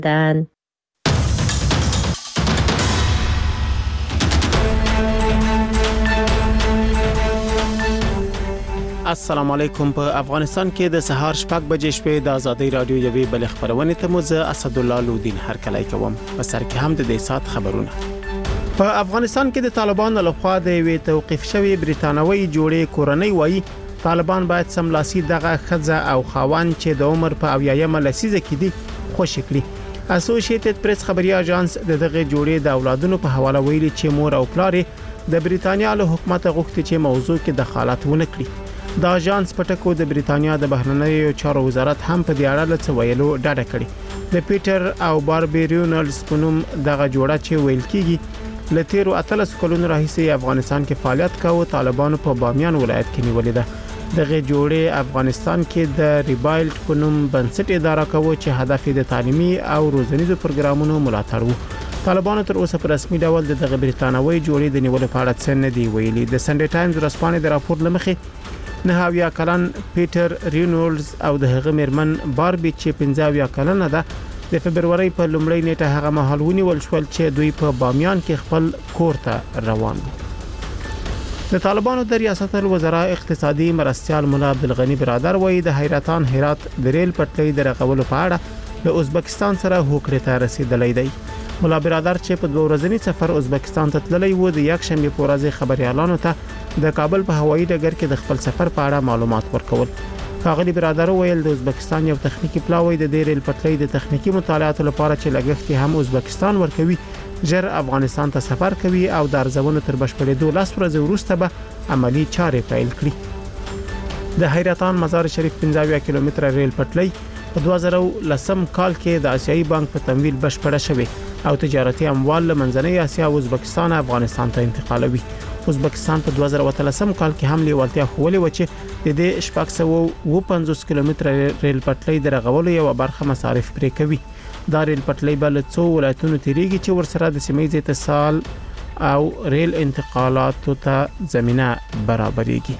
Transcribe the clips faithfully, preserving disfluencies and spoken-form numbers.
دن. السلام علیکم. په افغانستان کې د سهار شپږ بجې شپې د ازادي رادیو یوې بل خبرونه ته مو زه اسد الله لودین هرکلی کوم. په سر کې هم د دې سات خبرونه. په افغانستان کې د طالبانو لخوا د وی توقيف شوی بریټانوي جوړې کورنۍ وایي طالبان باید سملاسي دغه خزه او خاوند چې د عمر په اویایم لسیزه کې دي خوش کړي. اسوسییټډ پریس خبري اژانس دغه جوړې د اولادونو په حواله ویلي چې مور او پلار د بریټانیا له حکومت غوښتي چې موضوع کې دخالت ونه کړي. د اژانس پټکو د بریټانیا د بهرنیو چارو وزارت هم په دې اړه څه ویلو ډاډه کړي. د پیټر او باربي رینولډز په نوم دغه جوړه چې ویل کیږي لتیرو اتلس کلونو راهیسې افغانستان کې فعالیت کاوه. طالبانو په بامیان ولایت کې نیولې ده. دغه جوړې افغانستان کې د ریبایلټ په نوم بنسټ اداره کوي چې هدف یې د تعلیمي او روزنیزو پروګرامونو ملاتړ وو. طالبانو تر اوسه په رسمي ډول دغه بریټانوي جوړې د نیولو په اړه څه نه دی ویلي. د سنډي ټایمز ورځپاڼې د راپور لمخې نه اویا کلن پیټر رینولډز او د هغه میرمن باربي چې پنځه اویا کلنه ده د فبرवरी په لومړۍ نیټه هغه مهال ونیول شول چې دوی په بامیان کې خپل کور ته روان وو. د طالبانو د ریاست الوزرا اقتصادي مرستيال مولا عبدالغنی برادر وایي د حیرتان هرات د ریل پټلۍ د رغولو په اړه د ازبکستان سره هوکړې ته رسیدلې دی. مولا برادر چې په دوه ورځنی سفر ازبکستان ته تللی و د یک شنبه په ورځ خبريالانو ته د کابل په هوایي ډګر کې د خپل سفر په اړه معلومات ورکول. ښاغلي برادر ویل د ازبکستان یو تخنیکی پلاوی د ریل پټلۍ د تخنیکی مطالعاتو لپاره چې لګښت هم ازبکستان ورکوي ژر افغانستان ته سفر کوي او د ارزونو تر بشپړېدو لاس ورځې وروسته به عملی چارې پیل کړي. د حیرتان مزار شریف پنځه کیلومتر ریل پټلۍ په دوه زره لسم کال کې د آسیایي بانک په تمویل بشپړه شوه او تجارتي اموال له منځنۍ اسیا او ازبکستان افغانستان ته انتقالوي. ازبکستان په دوه زره اتلسم کال کې هم لیوالتیا خوولې و چې د دې شپږ سوه و پنځوس کیلومتر ریل پټلۍ د رغولو یو برخه مصارف پرې کوي. دا ریل پټلۍ بل څو ولایتونو تیریږي چې ورسره د سیمې اتصال او ریل انتقالاتو ته زمينه برابرېږي.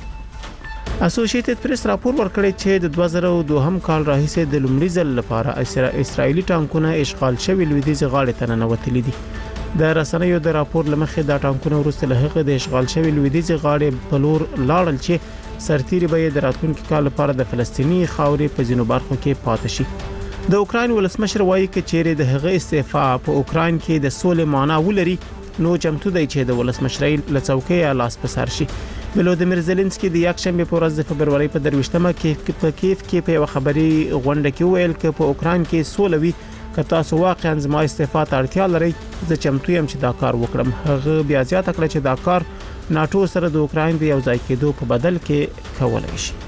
اسوسییټډ پریس راپور ورکړی چې د دوه زره دوه کال راهیسې د لومړي ځل لپاره اسرائیلي ټانکونه اشغال شوي لویدیځ غاړې ته ننوتلي دي. د رسنیو د راپور لمخې دا ټانکونه وروسته له هغه د اشغال شوي لویدیځ غاړې په لور لاړل چې سرتیري به د راتلونکي کال لپاره د فلسطینی خاورې په ځینو برخو کې پاتې شي. د اوکراین ولسمشر وایي چې چیرې د هغه استعفا په اوکراین کې د سولې معنا ولري نو چمتو دی چې د ولسمشرۍ لڅوکۍ لاس په سر شي. ولودیمیر زيلنسکي د یک شنبه په ورځ د فبرवरी په درويشتمه کې په کیف کې په خبري غونډه کې ویل چې په اوکراین کې سولې وي که تاسو واقعا زما استعفا ته اړتیا لرئ زه چمتو یم چې دا کار وکړم. هغه بیا زیاته کړه چې دا کار ناتو سره د اوکراین د یو ځای کېدو په بدل کې کولای شي.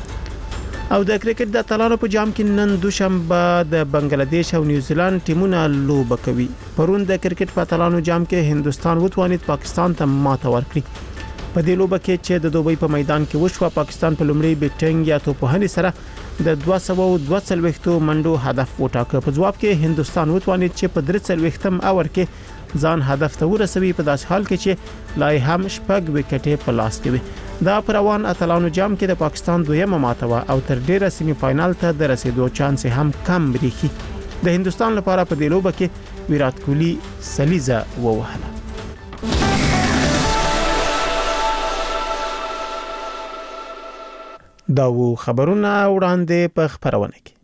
او د کرکټ د اتلانو په جام کې نن دوشنبه د بنگلاديش او نیوزیلند ټیمونه لوبه کوي. پرون د کرکټ په اتلانو جام کې هندستان وتوانید پاکستان ته ماته ورکړي. په دې لوبه کې چې د دوبۍ په میدان کې وشو پاکستان په لومړي بیټینګ یا توپوهنې سره د دوه سوه دوه څلوېښت منډو هدف وټاکه. په جواب کې هندستان وتوانید چې په درې څلوېښتم اور کې ځان هدف ته ورسوي په داس حال کې چې لای هم شپږ وکټې په لاس کې وي. دا پروان اتلانو جام کې د پاکستان دویمه ماتوه او تر ډیره سیمی فائنل ته د رسیدو چانس هم کم بریخي. د هندستان لپاره په دې لوبه کې ویرات کوهلی سلیزه ووهله. دا و خبرونه وړاندې په خبرونه کې.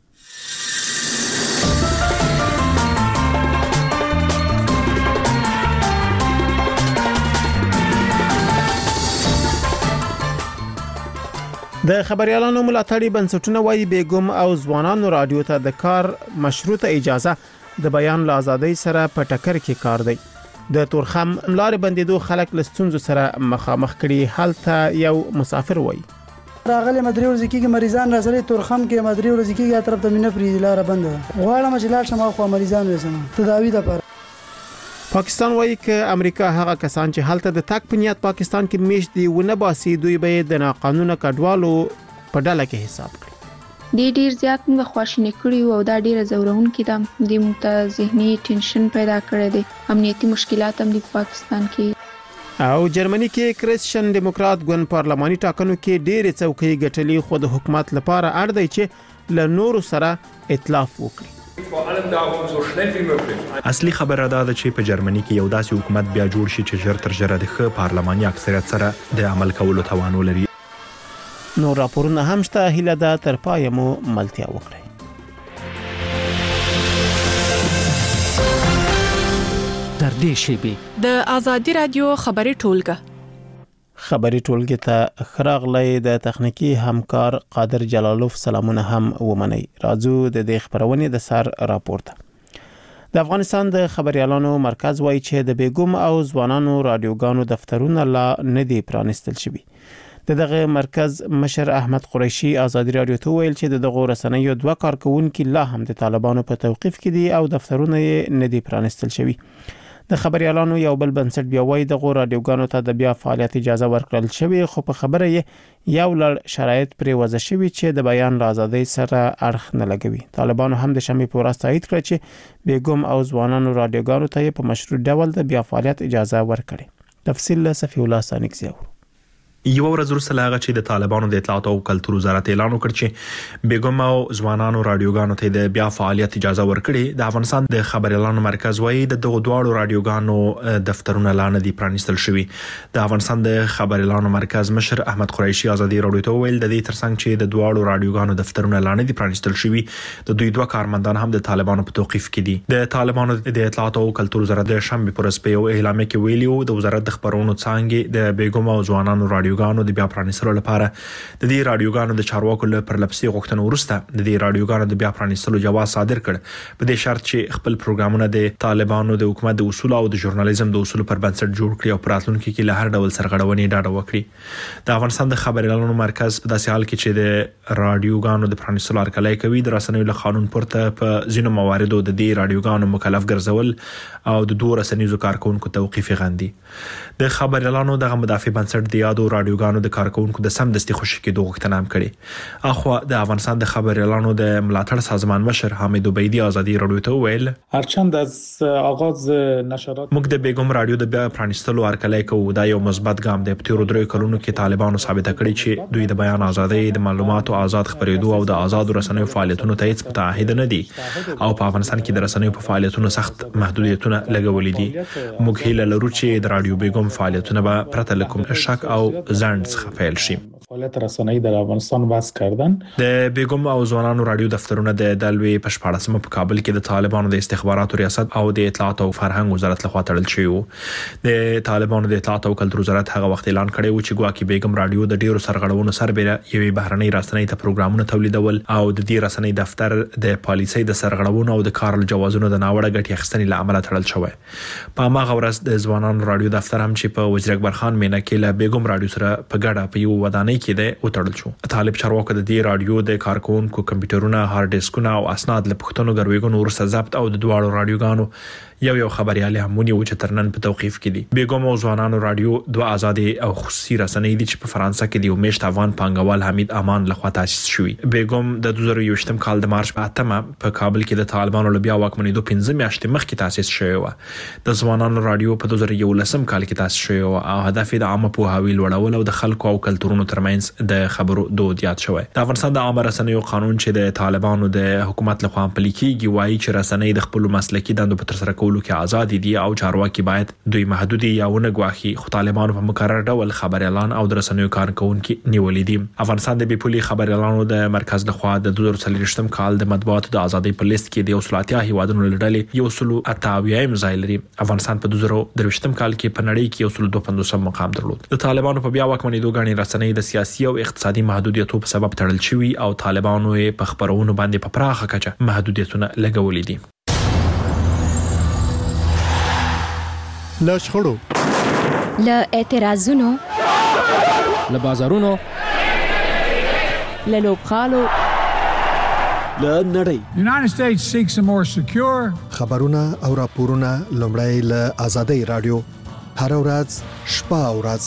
د خبريالانو ملاتړي بنسټونه وایي بیګم او ځوانانو رادیو ته د کار مشروطه اجازه د بیان له ازادۍ سره په ټکر کې کار دی. د تورخم لارې بندیدو خلک له ستونزو سره مخامخ کړي. حالته یو مسافر وایي راغلی مدري ورځ کې مریضان راځي تورخم کې مدري ورځ کې یا طرف ته مینه فری لار بند غواړم چې لاړ شم خو مریضان وسم تداوی ده. پر پاکستان وایي چې امریکا هغه کسان چې حالت د تک په نیت پاکستان کې میش دی ونه باسي دوی به د ناقانونه کډوالو په ډله کې حساب کړي. ډیر ډیر زیات موږ خواشینی کړی او دا ډیره زورونکې ده. د مت ذهني ټینشن پیدا کړی دی. امنیتي مشکلات هم د پاکستان کې او جرمني کې کریسچن ډیموکرات ګوند پارلماني ټاکنو کې ډېر څوکۍ ګټلې خو د حکومت لپاره اړ دی چې له نورو سره ائتلاف وکړي. اصلي خبره ده چې په جرمني کې یو داسې حکومت بیا جوړ شي چې ژر تر ژره د ښه پارلماني اکثریت سره د عمل کولو توان ولري. نو راپورونه هم شته، هیله ده تر پای مو ملتیا وکړئ. در دې شیبې د آزادي رادیو خبري ټولګه خبري ټولګه ته خراغلې د تخنیکی همکار قادر جلالوف سلامونه هم ومني. راځو د دې خبرونه د سر راپورته. د افغانستان د خبريالانو مرکز وایي چې د بیګم او ځوانانو رادیوګانو دفترونه لا نه دي پرانستل شوي. دغه مرکز مشر احمد قریشي آزادي رادیو ته ویل چې دغه رسنیو دوه کارکونکو لا هم د طالبانو په توقيف کې دي او دفترونه نه دي پرانستل شوي. د خبريالانو یو بل بنسټ بیا وایي دغه رادیوګانو ته د بیا فعالیت اجازه ورکړل شوی، خو په خبره یې یو لړ شرایط پرې وضع شوی چې د بیان آزادۍ سره اړخ نه لګوي. طالبانو هم د شنبه په ورځ تایید کړ چې بیګم او ځوانانو رادیوګانو ته په مشروع ډول د بیا فعالیت اجازه ورکړي. تفصیل له صفی الله سانکزیو. یو ورځ وروسته لاغه چې د طالبانو د اطلاعات او کلتور وزارت اعلان وکړ چې بیګم او ځوانانو رادیوګانو ته د بیا فعالیت اجازه ورکړي، د افغانستان د خبريالانو مرکز وایي د دغه دواړو رادیوګانو دفترونه لاندې دي پرانستل شوي. د افغانستان د خبريالانو مرکز مشر احمد قریشي آزادي رادیو ته ویل د دې ترڅنګ چې د دواړو رادیوګانو دفترونه لاندې دي پرانستل شوي، د دوی دوه کارمندان هم د طالبانو په توقيف کې دي. د طالبانو د اطلاعات او کلتور وزارت د شنبه پر ورځ په یو اعلامیه کې ویلي د وزارت د خبرونو څانګې د بیګم او ځوانانو رادیوګانو د بیا پرانستلو لپاره د دې رادیوګانو د چارواکو له پرلپسې غوښتنو وروسته د دې رادیوګانو د بیا پرانستلو جواز صادر کړ، په دې شرط چې خپل پروګرامونه د طالبانو د حکومت د اصول او د ژورنالیزم د اصول پر بنسټ جوړ کړي او پراتلونکو کې له هر ډول سرغړونې ډاډه وکړي. د افغانستان د خبريالانو مرکز په داسې حال کې چې د رادیوګانو د پرانستلو هرکلی کوي، د رسنیو له قانون پورته په ځینو مواردو د دې رادیوګانو مکلف ګرځول او د دوه رسنیزو کارکونکو توقيف غندي. د خبريالانو دغه مدافع بنسټ د یادو رادیوګانو د کارکونکو د سمدستي خوشي کېدو غوښتنه هم کړې. اخو د افغانستان د خبريالانو د ملاتړ سازمان مشر حامد عبیدی آزادي رادیو ته ویل هرچند از آغاز نشرات موږ د بیګم رادیو د بیا پرانستلو هرکلی کوو. دا یو مثبت ګام دی. په تیرو درې کلونو کې طالبانو ثابت کړی چې دوی د بیان ازادۍ، د معلوماتو آزاد خبرېدو او د آزاد رسنیو فعالیتونو ته هیڅ متعهد نه دي او په افغانستان کې د رسنیو په فعالیتونو سخت محدودیتونه لګولې دي. موږ هیله لرو چې د رادیو بیګم فعالیتونه به پرته له کوم شک او ځنډ څخه پیل شي. فعالیت رسانه‌ای در افغانستان وضع کردن. د بیګم او ځوانانو رادیو دفترونه د دلوي په شپاړسمه په کابل کې د طالبانو د استخباراتو ریاست او د اطلاعات او فرهنګ وزارت لخوا تړل شوی وو. د طالبانو د اطلاعات او کلتور وزارت هغه وخت اعلان کړی و چې ګواکې بیګم رادیو د ډیرو سرغړونو سربېره یوې بهرنۍ رسنۍ ته پروګرامونه تولیدول او د دې رسنۍ دفتر د پالیسۍ د سرغړونو او د کار جوازونو د ناوړه ګټې اخیستنې له امله تړل شوی. په هغه ورځ د ځوانانو رادیو دفتر هم چې په وزیر اکبر خان مینا کې له بیګم رادیو سره په ګډه په یو ودانۍ کې ده وتړل شو. طالب چارواکو د دې رادیو د کارکونکو کمپیوټرونه، هارد ډیسکونه او اسناد له پښتنو ګرویګونو ورسره ضبط او د دواړو رادیوګانو یو یو خبريالي همونی و چې ترنن په توقيف کې دي. بیګم او ځوانانو رادیو دوه آزادي او خصوصي رسنۍ دي چې په فرانسه کې دی او میشت افغان پانګوال حمید امان لخوا تاسیس شوی. بیګم د دوه زره یوویشتم کال د مارچ په اتمه په کابل کې د طالبانو له بیا واکمنېدو پنځه میاشتې مخکې تاسیس شوی و. د ځوانانو رادیو په دوه زره یولسم کال کې تاسیس شوی و او هدف یې د عامه پوهاوي لوړول او د خلکو او کلتورونو ترمنځ د خبرو دود یاد شوی. د افغانستان د عامه رسنیو قانون چې د طالبانو د حکومت لخوا عملي کیږي وایي چې رسنۍ د خپل مسلکي دندو په تر سره کولو کې آزاد دي او چارواکي باید دوی محدودي یا ونه غواخي، خو طالبانو په مقرر ډول خبريالان او د رسنیو کارکونکو نیولې دي. افغانستان د بیپولي خبريالانو د مرکز لخوا د دوه زره څلوېښتم کال د مطبوعاتو د ازادۍ په لیست کې د اوسلاتیا هیوادونو لړلې یو سلو اتاویایم ځای لري. افغانستان په دوه زره درویشتم کال کې په نړۍ کې یو سلو دوه پنځوسم مقام درلود. د طالبانو په بیا واکمنېدو غاڼې رسنۍ د سیاسي او اقتصادي محدودیتونو په سبب تړل شوی او طالبانو په خبرونو باندې په پراخه کچه محدودیتونه لګولې دي. له شخړو، له اعتراضونو، له بازارونو، له لوبغالو، له نړۍ United States seeks a more secure خبرونه او راپورونه لومړی له آزادۍ رادیو هر ورځ شپه او ورځ.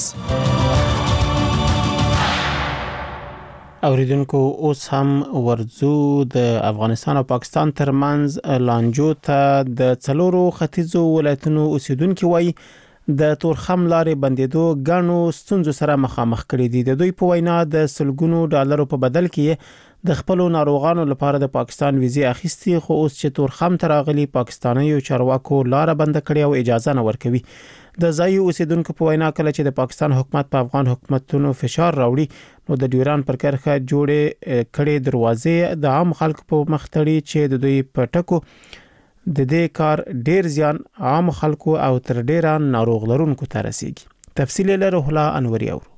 اوریدونکو اوس هم ورزو د افغانستان او پاکستان ترمنځ لانجو ته د څلورو ختیځو ولایتونو اوسیدونکو وایي د تورخم لارې بندیدو غنو ستونزو سره مخامخ کړي دي. د دوی په وینا د سلګونو ډالرو په بدل کې د خپل ناروغانو لپاره د پاکستان ویزه اخیستي، خو اوس چې تورخم تراغلي پاکستاني چارواکو لار بند کړې او اجازه نه ورکوي. د ځایي اوسیدونکو په وینا کله چې د پاکستان حکومت په افغان حکومتونو فشار راوړي نو د ډیوران پر کرښه جوړې کړې دروازې د عام خلکو په مخ تړي چې د دوی په ټکو د دې کار ډیر زیان عام خلکو او تر ډیره ناروغ لرونکو ته رسیږي. تفصیل لري روح انوري او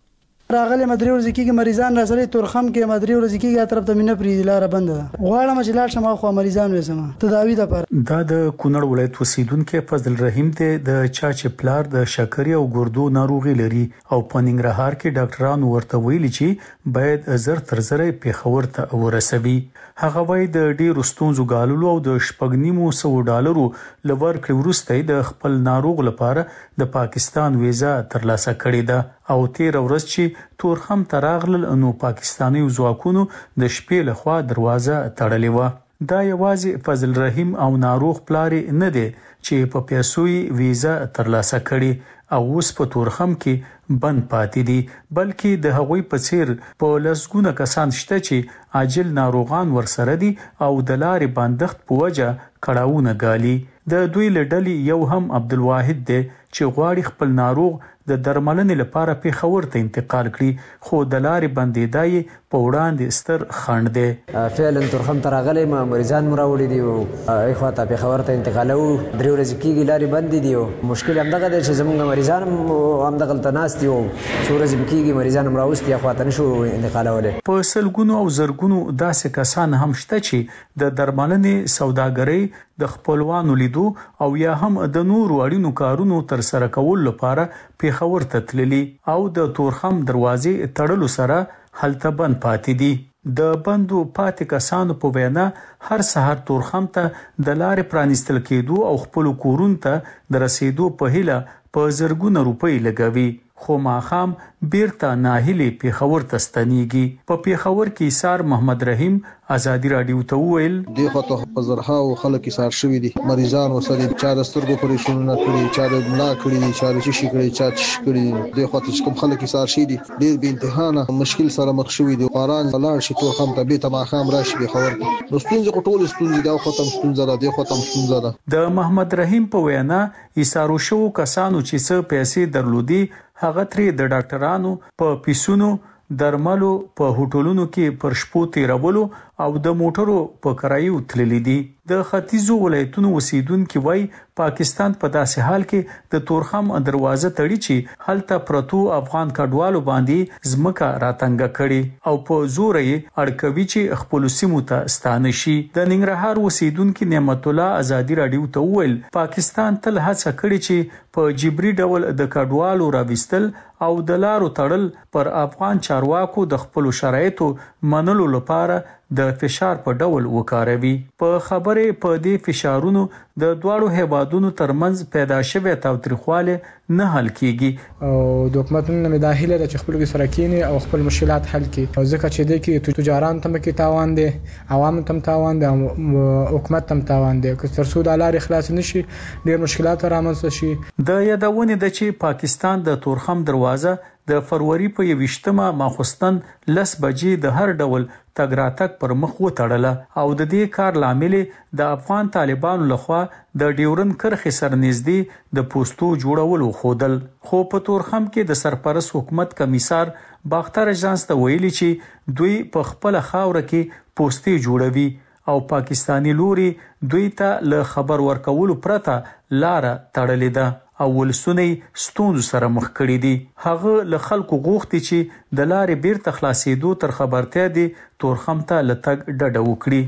راغله مدري ورځ کېږي مریضان راځي تورخم کې مدري ورځ کېږي طرف ته مینه پری لار بند غواړم چې لاړ شم خو مریضان وسم تداوی د پر دا د کونړ ولایت اوسیدونکو فضل رحیم ته د چا چې پلار د شکرې او ګردو ناروغي لري او په ننګرهار کې ډاکټرانو ورته ویلي چې باید زر تر زر پیښور ته ورسوي. هغه وایي د ډیرو ستونزو غالولو او د شپږنیمو سو ډالرو لور کړی ورسته د خپل ناروغ لپاره د پاکستان ویزا ترلاسه کړې ده او تیر ورځ چې تورخم تراغل نو پاکستاني ځواکونو د شپې لخوا دروازه تړلې و. دا یوازې فضل رحیم او ناروغ پلاری نه دی چې په پیسوي ویزا ترلاسه کړي او اوس په تورخم کې بند پاتې دي، بلکې د هغوی په څیر په لسګونه کسان شته چې عاجل ناروغان ورسره دي او د لارې بندښت په وجه کړهونه غالي. د دوی لړډلې یو هم عبدالواحد دی چې غواړي خپل ناروغ د درملنې لپاره پیښور ته انتقال کړي، خو د لارې بندیدای په وړاندې ستر خنډ دی. فعلا تورخم تراغلي ما مریضان مراوړي دي او ایخوا ته پیښور ته انتقالو درې ورځې کېږي لارې بندې دي او مشکل همدغه دی چې زموږ مریضان همدغه ته ناست دي او څو ورځې کېږي مریضان مراوستي اخوا ته نشو انتقالولی. په سلګونو او زرګونو داسې کسان هم شته چې د درملنې سوداګرۍ د خپلوانو لیدو او یا هم د نورو اړینو کارونو تر سره کول لپاره پیښور ته تللي او د تورخم دروازې تړلو سره هلته بند پاتې دي. د بندو پاتې کسانو په وینا هر سحر تورخم ته د لارې پرانیستل کېدو او خپل کورونو ته د رسیدو په هیله په زرګونه روپۍ لګوي، خو ماخام بیرته ناهیلي پیښور ته ستنیږي. په پیښور کې ایثار محمد رحیم ازادي رادیو ته وویل د خطه په زرها او خلک ایثار شوی دي، مریضان وسره چا د سترګو پریشونه کړی، چا د ملا کړی، چا د شي کړی، چا چش کړی، د خطه کوم خلک ایثار شي دي ډیر به امتحان مشکل سره مخ شوی دي. قران لاړ شي ټول هم ته به ماخام راشي پیښور ته نو ستونزې ټول ستونزې دا ختم ستونزه ده، د ختم ستونزه ده. د محمد رحیم په وینا ایثار شو کسانو چې څه پیسې درلودي هغه ترې د ډاکټرانو په پیسونو درملو په هوټلونو کې پر شپو تیرولو او د موټرو په کرایو تللی دي. د ختیځو ولایتونو اوسیدونکو وای پاکستان په داسې حال کې د تورخم دروازه تړي چې هلته پرتو افغان کډوالو باندې زمکه راتنګ کړي او په زور یې اړکوي چې خپل سیمو ته ستانه شي. د ننګرهار اوسیدونکو نعمت الله ازادي رادیو ته ویل پاکستان تل هڅه کړې چې په جبري ډول د کډوالو راوستل او د لارو تړل پر افغان چارواکو د خپل شرایطو منلو لپاره د فشار په ډول وکاروي. په خبره په دې فشارونو د دواړو هیوادونو ترمنځ پیدا شوی تاوتریخواله نه حل کیږي او د حکومتونو نه داخله د خپل سره کینی او خپل مشکلات حل کړي او ځکه چې د کې تجاران تم کې تاوان دي، عوام تم تاوان دي، حکومت تم تاوان دي، که تر څو د لارې خلاص نشي ډیر مشکلات رامنځته شي. د یادونه د چې پاکستان د تورخم دروازه د فروری په یوشتمه ماخستن لس بجې د هر ډول تګ راتګ پر مخ وتړله او د دې کار لامل د افغان طالبانو لخوا د ډیورن کرخې سره نږدې د پوسټو جوړولو خودل. خو په تورخم کې د سرپرست حکومت کمیسار باختر اجانس ته ویلي چې دوی په خپل خاور کې پوسټي جوړوي او پاکستانی لوري دوی ته له خبر ورکولو پرته لار تړلې ده او ولسونه ستونزو سره مخ کړي دي. هغه له خلکو غوښتي چې د لارې بیرته خلاصېدو تر خبرتیا دي تورخم ته لتګ ډډه وکړي.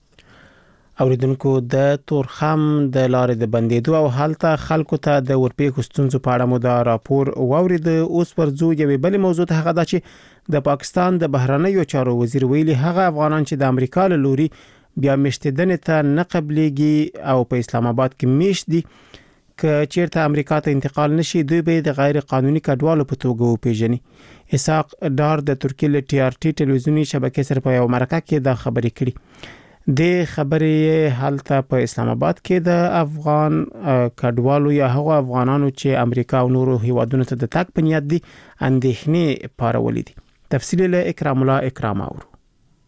اوریدونکو د تورخم د لارې د بندیدو او حالت خلکو ته د ورپېښو ستونزو په اړه مو دا راپور واورید. اوس ورځو یوې بلې موضوع ته هغه ده چې د پاکستان د بهرنیو چارو وزیر ویلي هغه افغانان چې د امریکا له لوري بیا مشتدنې ته نه قبليږي او په اسلام آباد کې میشت دي که چیرته امریکا ته انتقال نشي دوی به د غیر قانوني کډوالو په توګه وپیژني. اسحاق ډار د ترکیه له ټي ار ټي ټلویزیونی شبکې سره په یو مرکه کې دا خبرې کړې. د خبرې حالت په اسلام آباد کې د افغان کډوالو یا هغو افغانانو چې امریکا او نورو هیوادونو ته د تګ په نیت دي اندېښنې پارولې دي. تفصیل له اکرام الله اکرام اورو.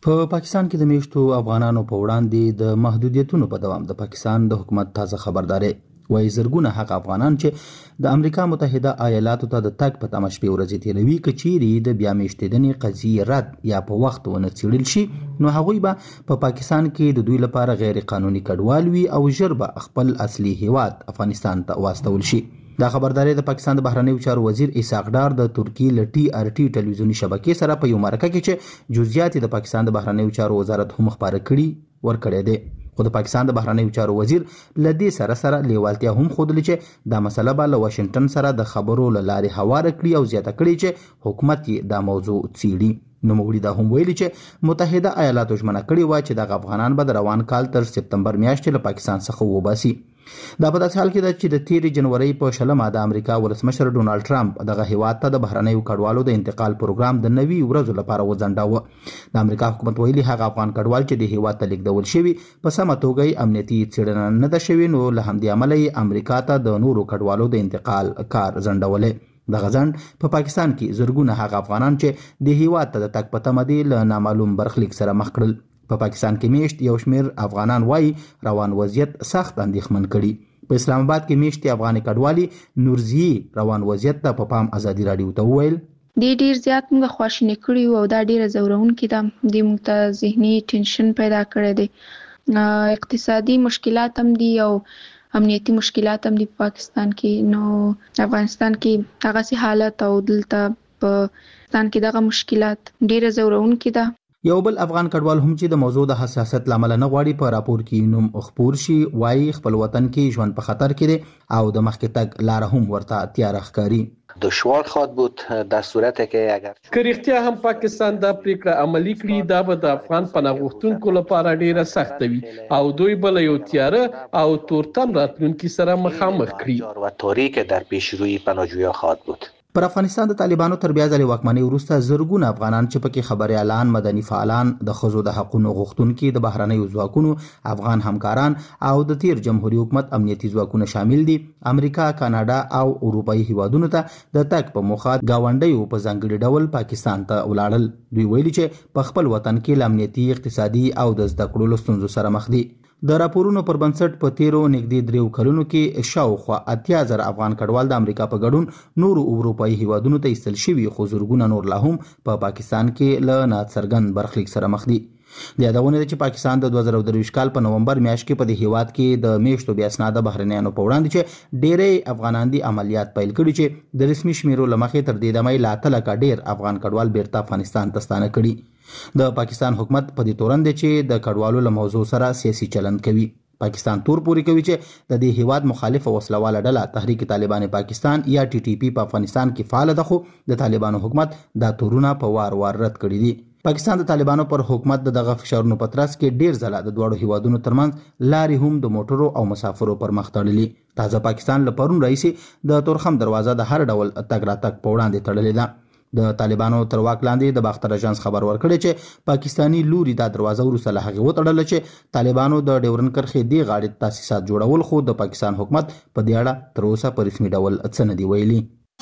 په پاکستان کې د میشتو افغانانو په وړاندې د محدودیتونو په دوام د پاکستان د حکومت تازه خبرداري وایي زرګونه هغه افغانان چې د امریکا متحده ایالاتو ته د تګ په تمه شپې ورځې تېروي که چیرې د بیا میشتېدنې قضیې رد یا په وخت ونه څېړل شي نو هغوی به په پا پاکستان کې د دوی لپاره غیر قانوني کډوال وي او ژر به خپل اصلي هیواد افغانستان ته واستول شي. دا خبرداري د پاکستان د بهرنیو چارو وزیر اسحاق ډار د ترکی ل ټي ار ټي ټلویزیوني شبکې سره په یو مرکه کې چې جزئیات د پاکستان د بهرنیو چارو وزارت هم خبره کړي ورکړی دی. خو د پاکستان د بهرنیو چارو وزیر ل دې سره سره لیوالتیا هم ښودلې چې دا مسله به له واشنگټن سره د خبرو له لارې هواره کړي او زیاته کړي چې حکومت یې دا موضوع څیړي. نوموړي دا هم ویلي چې متحده ایالاتو ژمنه کړې وه چې دغه افغانان به د روان کال تر سپتمبر میاشتې له پاکستان څخه وباسي. دا په داسې حال کې ده چې د تیرې جنورۍ په شلمه د امریکا ولسمشر ډونالډ ټرمپ دغه هیواد ته د بهرنیو کډوالو د انتقال پروګرام د نوي ورځو لپاره وځنډاوه. د امریکا حکومت ویلي هغه افغان کډوال چې د هیواد ته لیږدول شوي په سمه توګه یې امنیتي څېړنه نه ده شوې نو له همدې امله یې امریکا ته د نورو کډوالو د انتقال کار ځنډولی. دغه ځنډ په پاکستان کې زرګونه هغه افغانان چې د هیواد ته د تګ په تمه دي له نامعلوم برخلیک سره مخ کړل. په پاکستان کې میشت یو شمېر افغانان وایي روان وضعیت سخت اندېښمن کړي. په اسلام آباد کې میشتې افغاني کډوالي نورزي روان وضعیت ته په پام ازادي راډیو ته وویل دې ډیر زیات موږ خواشینی کړي او دا ډیره زورونکې ده. دې موږ ته ذهني ټینشن پیدا کړی دی، اقتصادي مشکلات هم دي او امنیتي مشکلات هم دي په پاکستان کې. نو افغانستان کې هغسې حالت او دلته په پاکستان کې دغه مشکلات ډیره زورونکې ده. یو بل افغان کډوال هم چې د موضوع د حساسیت لامل نه غواړي په راپور کې نوم خپور شي وایي خپل وطن کې ژوند په خطر کې دی او د مخکې تګ لاره هم ورته تیاره ښکاري. دشوار خواهد بود در صورتی که اگر که رښتیا هم پاکستان دا پریکړه عملي کړي دا به د افغان پناه غوښتونکو لپاره ډیره سخته وي او دوی به له یو تیاره او تورتم راتلونکي سره مخامخ کړي و تاریک در پیشروی پناهجویان خواهد بود. پر افغانستان د طالبانو تر بیا ځلې واکمنۍ وروسته زرګونه افغانان چې پکې خبریالان، مدني فعالان، د ښځو د حقونو غوښتونکي، د بهرنیو ځواکونو افغان همکاران او د تیر جمهوریت حکومت امنیتي ځواکونه شامل دي امریکا، کاناډا او اروپایي هیوادونو ته د تګ په موخه ګاونډیو په ځانګړي ډول پاکستان ته ولاړل. دوی ویلي چې په خپل وطن کې له امنیتي، اقتصادي او د زده کړو له ستونزو سره مخ دي. د راپورونو پر بنسټ په تیرو نږدې دریو کلونو کې شاوخوا اتیا زره افغان کډوال د امریکا په ګډون نورو اروپایي هیوادونو ته ایستل شوي خو زرګونه نور لا هم په پاکستان کې له ناڅرګند برخلیک سره مخ دي. د یادونه ده چې پاکستان د دوه زره درویشت کال په نومبر میاشت کې په دې هیواد کې د میشتو بیا اسناده بهرنیانو په وړاندې چې ډېری افغانان دي عملیات پیل کړي چې د رسمي شمیرو له مخې تر دې دمه لا اته لکه ډېر افغان کډوال بیرته افغانستان ته ستانه کړي. د پاکستان حکومت په دې تورن دی چې د کډوالو له موضوع سره سیاسي چلند کوي. پاکستان تور پوري کوي چې د دې هیواد مخالف او وسلواله ډله تحریک طالبان پاکستان یا ټي ټي پی په افغانستان کې فعال ده خو د طالبانو حکومت دا تورونه په وار وار رد کړي دي. پاکستان د طالبانو پر حکومت د دغه فشارونو په ترڅ کې ډیر ځله د دواړو هیوادونو ترمنځ لارې هم د موټرو او مسافرو پر مخ تړلي. تازه پاکستان له پرون راهیسې د تورخم دروازه د هر ډول تګ راتګ په وړاندې تړلې ده. د طالبانو تر واک لاندې د باختر اژانس خبر ورکړی چې پاکستانی لوري دا دروازه وروسته له هغې وتړله چې طالبانو د ډیورن کرښې دې غاړې تاسیسات جوړول خو د پاکستان حکومت په دې اړه تر اوسه په رسمي ډول څه نه دي ویلي.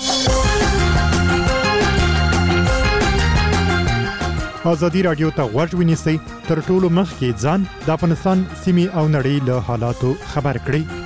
ازادي راډیو ته غوږ ونیسئ تر ټولو مخکې ځان د افغانستان سیمې او نړۍ له حالاتو خبر کړئ.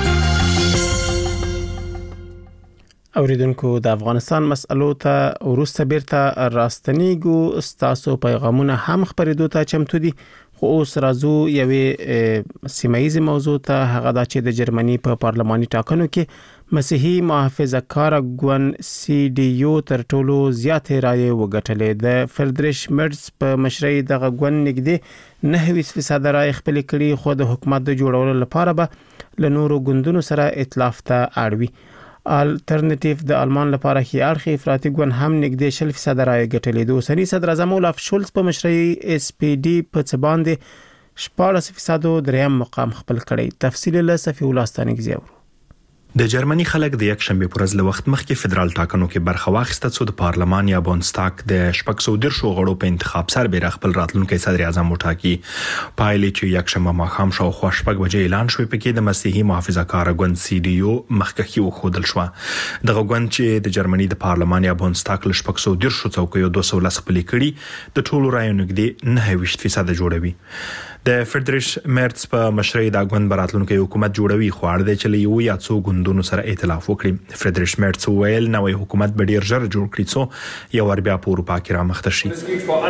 اوریدونکو د افغانستان مسألو ته ورسته بیرته راستنیږو. ستاسو پیغامونه هم خبرېدو ته چمتو دي خو اوس راځو یوې سیمایي موضوع ته، هغه دا چې د جرمني په پارلماني ټاکنو کې مسیحي محافظه کار ګوند سی ډي یو تر ټولو زیاتې رایې وګټلې. د فریدریش مرز په مشرۍ دغه ګوند نږدې نهه فیصد رایې خپلې کړي خو د حکومت د جوړولو لپاره به له نورو ګوندونو سره ائتلاف ته اړوي. الټرنیټیو د آلمان لپاره هي اړخي افراطي ګوند هم نږدې شل فیصد رایې ګټلې. د اوسني صدر اعظم اولاف شولز په مشرۍ اس پی ډي په څه باندې شپاړس فیصد دریم مقام خپل کړی. تفصیل له صفی الله ستانګزیو. د جرمني خلک د یک شنبه پر ورځ له وخت مخکې فدرال ټاکنو کې برخه واخیسته څو د پارلمان یا بونستاګ د شپږ سوه دیرشو غړو په انتخاب سربېره خپل راتلونکي صدر اعظم وټاکي. پایلې چې یک شنبه ماښام شاوخوا شپږ بجې اعلان شوې پکې د مسیحي محافظه‌کاره ګوند سی ډي یو مخکښي وښودل شوه. دغه ګوند چې د جرمني د پارلمان یا بونستاګ له شپږ سوه دیرشو څوکیو دوه سوه لس خپلې کړي د ټولو رایو نږدې نهه ویشت فیصده جوړوي. د فریدریش مرتز په مشرۍ دا ګوند براتلونکي حکومت جوړوي خو اړ دی چې له یو یا څو ګوندونو سره ائتلاف وکړي. فریدریش مرتز ویل نوې حکومت به ډیر ژر جوړ کړي څو یو ور بیا په اروپا کې رامخته شي.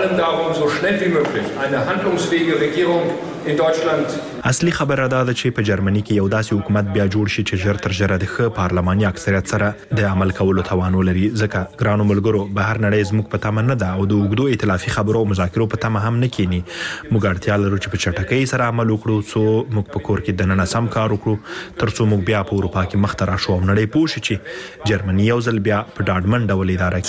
اصلي خبره دا ده چې په جرمني کې یو داسې حکومت بیا جوړ شي چې ژر تر ژره د ښه پارلماني اکثریت سره د عمل کولو توان ولري. ځکه ګرانو ملګرو بهر نړۍ زموږ په تمه نه ده او د اوږدو ائتلافي خبرو او مذاکرو په تمه هم نه کینی. موږ اړتیا لرو چې په چټکۍ سره عمل وکړو څو موږ په کور کې د نن سم کار وکړو تر څو موږ بیا په اروپا کې مخ ته راشو او نړۍ پوه شي چې جرمني یو ځل بیا په ډاډمن ډول اداره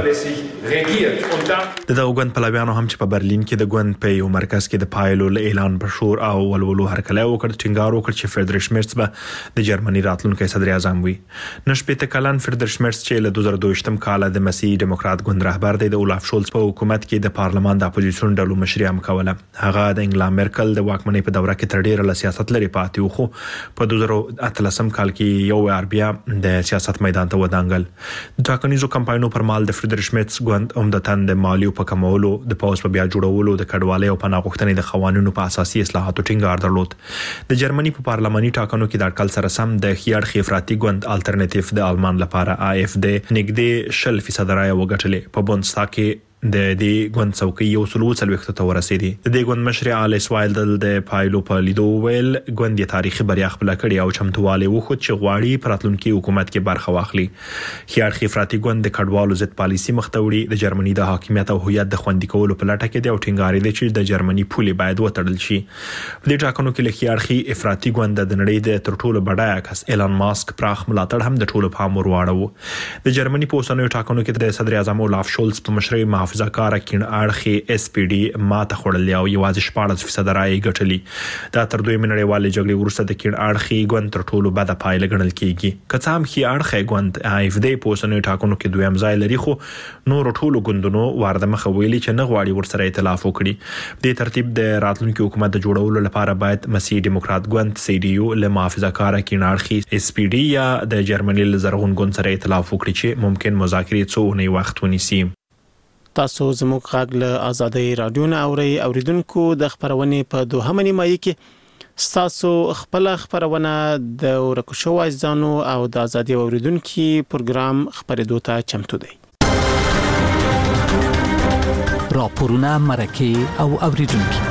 کیږي. د دغه ګوند پلویانو هم چې په برلین کې د ګوند په یو مرکز کې د پایلو اعلان پر شور او ولولو هرکلی وکړ ټینګار وکړ چې فریدریش مرتز به د جرمني راتلونکي صدر اعظم وي. نشپېته کلن فریدریش مرتز چې له دوه زره دوه کال د مسیحي دیموکرات ګوند رهبر دی د اولاف شولز په حکومت کې د پارلمان د اپوزیسیون ډلو مشري هم کوله. هغه د انګلا مرکل د واکمنۍ په دوره کې تر ډیره له سیاست لري پاتې و خو په دوه زره اتلسم کال کې یو وار بیا د سیاست میدان ته ودانګل. د ټاکنیزو کمپاینونو پر مهال د فریدریش مرتز ګوند عمدتاً د مالیو په کمولو د پوز په بیا جوړولو د کډوالۍ او پناه غوښتنې د قوانینو په اساسي اصلاحاتو ټینګار درلود. د جرمني په پارلماني ټاکنو کې د اټکل سره سم د خیاړ افراطي ګوند الټرناتیو د آلمان لپاره آی اف دی نږدې شل فیصد رایه وګټلې. په بونستاګ کې د دې ګوند څوکۍ یو سلو څلوېښت ته ورسېدي. د دې ګوند مشر آلیس وایلډل د پایلو په لیدو ویل ګوند یې تاریخي بریا خپله کړې او چمتووالی وښود چې غواړي په راتلونکي حکومت کې برخه واخلي. خیاړ افراطي ګوند د کډوالو ضد پالیسي مخ ته وړي. د جرمني د حاکمیت او هویت د خوندي کولو په لټه کې دی او ټینګار دی چې د جرمني پولې باید وتړل شي. په دې ټاکنو کې له خیاړ افراطي ګوند د نړۍ د تر ټولو بډایه کس ایلان ماسک پراخ ملاتړ هم د ټولو پام ور واړو. د جرمني په اوسنیو ټاکنو کې د صدر اعظم اولاف شولز په مشرۍ محافظه‌کاره کین اړخي اس پی ډي ماته خوړلې او یوازې شپاړس فیصد رایې ګټلې. دا تر دویمې نړیوالې جګړې وروسته د کین اړخي ګوند تر ټولو بده پایله ګڼل کیږي. که څه هم ښي اړخی ګوند آی اف دی په اوسنیو ټاکنو کې دویم ځای لري خو نورو ټولو ګوندونو وارده مخه ویلي چې نه غواړي ورسره ائتلاف وکړي. په دې ترتیب د راتلونکي حکومت د جوړولو لپاره باید مسیحي دیموکرات ګوند سی ډي یو له محافظه‌کاره کین اړخي اس پی ډي یا د جرمني له زرغون ګوند سره ائتلاف وکړي چې ممکن مذاکرې څو اونۍ وخت ونیسي. تاسو زموږ غږ له آزادۍ رادیو نه اورئ. اوریدونکو د خبرونې په دوهمه نیمایي کې ستاسو خپل خبرونه د ورکو شوو عزیزانو او د آزادۍ اوریدونکو پروګرام خبرېدو ته چمتو دی. راپورونه مرکه او اوریدونکو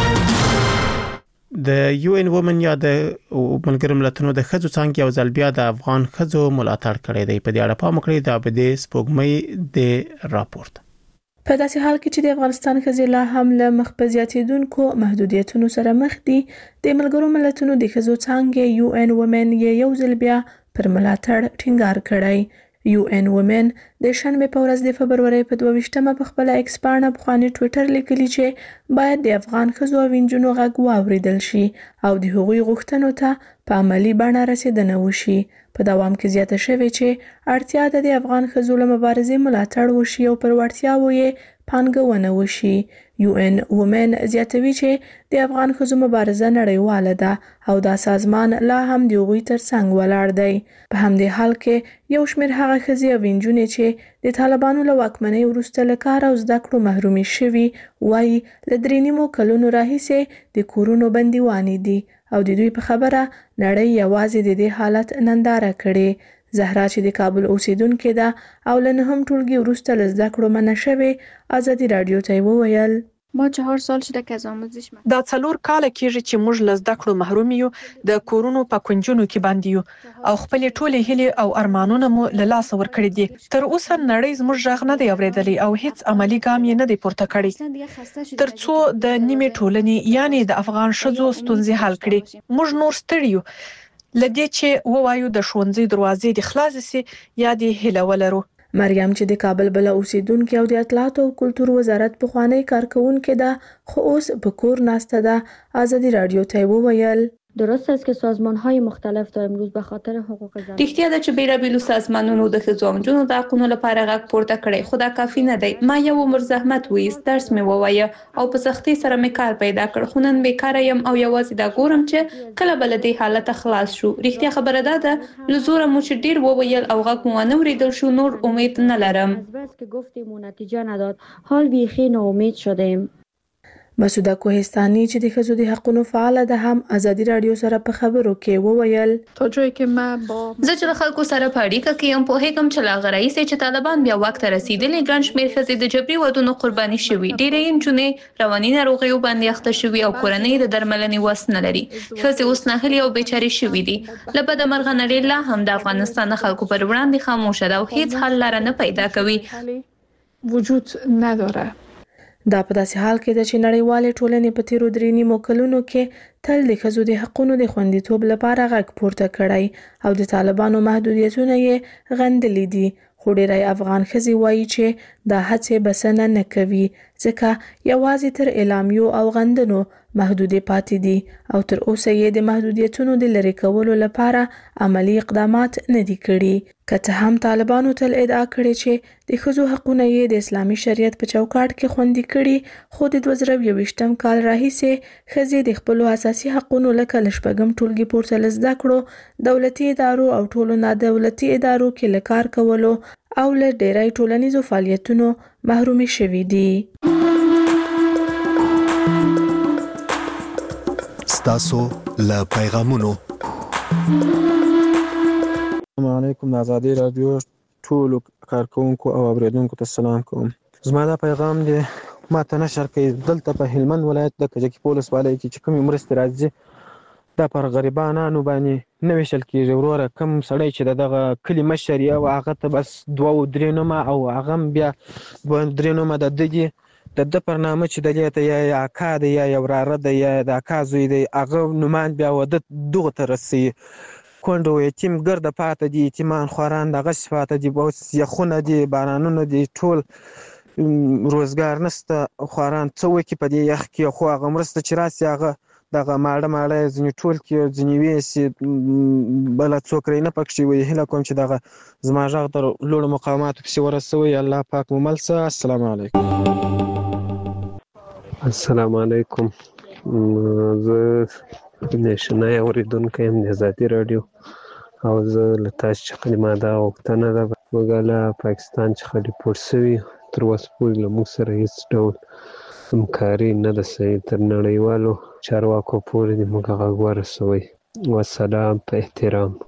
د یو ان وومن یا د ملګرو ملتونو د ښځو څانګې یو ځل بیا د افغان ښځو ملاتړ کړی دی. په دې اړه پام وکړئ د عابدې سپوږمۍ د راپورټ. په داسې حال کې چې د افغانستان ښځې لا هم له مخ په زیاتېدونکو محدودیتونو سره مخ دي، د ملګرو ملتونو د ښځو څانګې یو ان وومن یو ځل بیا پر ملاتړ ټینګار کړی. یو ان وومن د شنبه په ورځ د فبرورۍ په دوه ویشتمه په خپل ایکس پاڼه بخواني ټویټر لیکلی چې باید د افغان ښځو او نجونو غږ واوریدل شي او د هغوی غوښتنو ته په عملی بڼه رسیدنه وشي. په دوام کې زیاته شوې چې اړتیا ده د افغان ښځو له مبارزې ملاتړ وشي او پر وړتیاوو یې پانګونه وشي. یو ان وومن زیاتوي چې د افغان ښځو مبارزه نړیواله ده او دا سازمان لا هم د هغوی ترڅنګ ولاړ دی. په همدې حال کې یو شمېر هغه ښځې او نجونې چې د طالبانو له واکمنۍ وروسته له کار او زده کړو محرومې شوي وایي له درې نیمو کلونو راهیسې د کورونو بندیوانې دي او د دوی په خبره نړۍ یوازې د دې حالت ننداره کړې. زهرا چې د کابل اوسیدونکې ده او له نهم ټولګي وروسته له زده کړو منع شوې ازادي راډیو ته وویل ما چهار سال شده که از آموزش من دا څلور کاله کېږي چې موږ له زده کړو محروم یو، د کورونو په کونجونو کې بند یو او خپلې ټولې هیلې او ارمانونه مو له لاسه ورکړي دي. تر اوسه نړۍ زموږ غږ نه دی اورېدلی او هیڅ عملی ګام یې نه دی پورته کړی تر څو د نیمې ټولنې یعنی د افغان ښځو ستونزې حل کړي. موږ نور ستړي یو لدې چې ووایو د ښوونځي دروازې د خلاص سي یا د هیله ولرو. مریم چې د کابل بل اوسیدونکې او د اطلاعات او کلتور وزارت پخوانی کارکونکې ده خو اوس په کور ناسته ده ازادي راډیو ته وویل درست است که سازمان‌های مختلف تا امروز به خاطر حقوق زنان رښتیا ده چې بیلابیلو سازمانونو د ښځو او نجونو د حقونو لپاره غږ پورته کړی، خو دا کافي نه دی. ما یو عمر زحمت وایست، درس مې ووایه او په سختۍ سره مې کار پیدا کړ، خو نن بیکاره یم او یوازې دا ګورم چې کله به له دې حالته خلاص شو. رښتیا خبره ده ده له زوره مو چې ډېر وویل او غږ مو ونه اورېدل شو، نور امید نه لرم. بس که گفتیم و نتیجه نداد، حال بیخی ناامید شدیم. مسعوده کوهستانی چې د ښځو د حقونو فعاله ده هم ازادي رادیو سره په خبرو کې وویل تا جایی که ما با زه چې د خلکو سره په اړیکه کې یم پوهېږم چې لا غرایي سي چې طالبان بیا واک ته رسیدلي ګڼ شمېر ښځې د جبري ودونو قرباني شوي، ډېرې نجونې رواني ناروغیو باندې اخته شوي او کورنۍ د درملنې وس نه لري. ښځې اوس ناهیلې او بېچارې شوي دي. له بده مرغه نړۍ لا هم د افغانستان د خلکو پر وړاندې خاموشه ده او هیڅ حل لاره نه پیدا کوي. وجود نداره. دا په داسې حال کې ده چې نړیوالې ټولنې په تیرو درې نیمو کلونو کې تل د ښځو د حقونو د خوندیتوب لپاره غږ پورته کړی او د طالبانو محدودیتونه یې غندلي دي، خو ډېری افغان ښځې وایي چې دا هڅې بسنه نه کوي ځکه یوازې تر اعلامیو او غندنو محدودې پاتې دي او تر اوسه یې د محدودیتونو د لرې کولو لپاره عملی اقدامات نه دي کړي. که څه هم طالبانو تل ادعا کړې چې د ښځو حقونه یې د اسلامي شریعت په چوکاټ کې خوندي کړي، خو د دوه زره یوویشتم کال راهیسې ښځې د خپلو اساسي حقونو لکه له شپږم ټولګي پورته له زده کړو، دولتي ادارو او ټولو نادولتي ادارو کې له کار کولو او له ډېری ټولنیزو فعالیتونو محرومې شوي دي. ستاسو له پیغامونو السلام علیکم. د ازادي رادیو ټولو کارکونکو او اوریدونکو ته سلام کوم. زما دا پیغام دی ما ته نشر کوي دلته په هلمند ولایت د کجکي پولیس والای کې چې کومې مرستې راځي دا پر غریبانو باندې نه ویشل کېږي. وروره کم سړی چې دغه کلي مشر یې او هغه ته بس دوه او درې نومه او هغه بیا دوه درې نومه د دګي د د پر نامه چې د لیته یا اکا دی یا یو راره دی یا د اکا زوی دی هغه نومان بیا ود دغه ته رسي کونډو یتیم ګرد پاته دي، یتیمان خوران دغه پاته دي، اوس یخونه دي، بارانونه دي، ټول روزګار نشته، خوران څه وکړي په دې یخ کې. خو هغه مرسته چې راسي هغه دغه ماړه ماړه ځینې ټول کې ځینې ویسي بله څوک رې نه پکښې وي. هیله کوم چې دغه زما غږ تر لوړو مقاماتو پسې ورسوي. الله پاک مو مل شه. السلام علیکم. السلام علیکم. زه نشنای اوریدونکی یم د ازادي رادیو او زه له تاسو څخه ما دا غوښتنه ده موږ له پاکستان څخه ریپورټ سوي تر اوسه پورې له موږ سره هېڅ ډول همکاري نه ده سوې. تر نړیوالو چارواکو پورې دې موږ غږ ورسوئ. والسلام په احترام.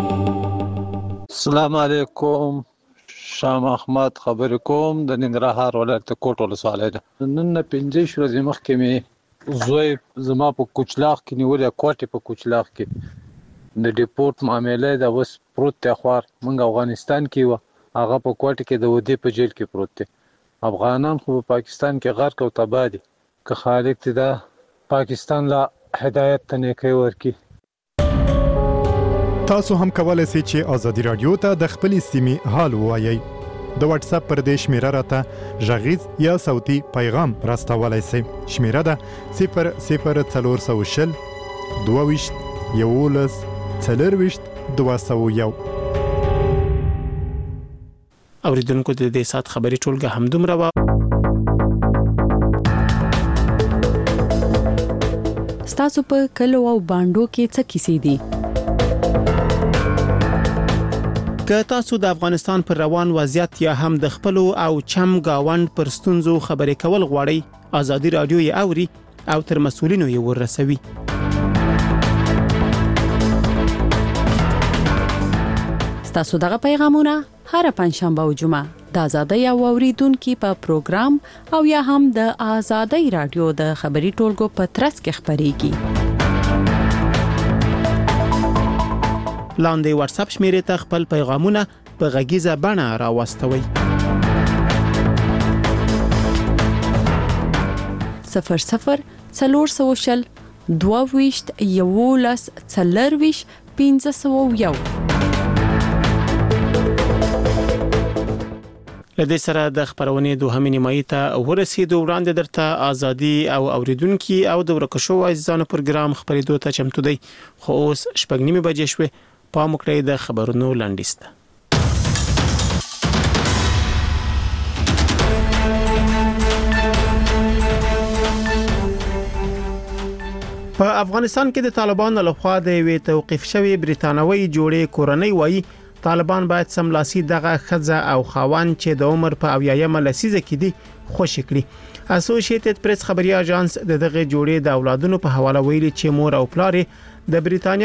السلام علیکم. شاه محمد خبرې کوم د ننګرهار ولایت کوټ ولسوالۍ ده. نن نه پنځه ورځې مخکې مې زوی زما په کوچلاغ کې نیولې، کوټې په کوچلاغ کې د ډیپورت معامله ده اوس پروت دی. خوار موږ افغانستان کې وه، هغه په کوټې کې د ودې په جیل کې پروت دی. افغانان خو په پاکستان کې غرق او تباه دي. که خالق دې دا پاکستان لا هدایت ته نیکۍ ورکړي. تاسو هم کولای شئ چې ازادي رادیو ته د خپلې سیمې حال ووایئ. د واتس اپ پر دې شمیره راته غږیز یا صوتي پیغام راستولای شئ. شمیره ده صفر صفر څلور سوه شل دوه ویشت یولس څلرویشت دوه سوه یو. اوریدونکو د دې سات خبري ټولګه همدومره وه. ستاسو په کلو او بانډو کې څه کیسې دي؟ که تاسو د افغانستان پر روان وضعیت یا هم د خپلو او چم گاوند پر ستونزو خبرې کول غواړئ، ازادي رادیو یې اوري او تر مسؤلینو یې ورسوي. ستاسو دغه پیغامونه هر پنځشنبه او جمعه د ازادۍ او اوریدونکو په پروګرام او یا هم د ازادۍ رادیو د خبري ټولګو په ترڅ کې خبريږي. لاندې واتس اپ شمیرې ته خپل پیغامونه په غږیزه بڼه راوستوئ. صفر صفر څلور سوه شل دوه ویشت یولس څلرویشت پنځه سوه یو. لدې سره د خبرونې دوهمې نیمایي ته ورسېدو. وړاندې درته ازادي او اوریدونکو او د ورکشو عزیزانو پروګرام خبرېدو ته چمتو دی، خو اوس شپږ نیمې بجې شوې. پام وکړئ د خبرونو لنډیز ته. په افغانستان کې د طالبانو لخوا د وی توقيف شوی بریتانوي جوړې کورنۍ وایي طالبان باید سملاسي دغه خزه او خاوند چې د عمر په اویایمه لسیزه کې دي خوشی کړي. اسوسییټډ پریس خبري اژانس د دغه جوړې د اولادونو په حواله ویلي چې مور او پلار د بریتانیا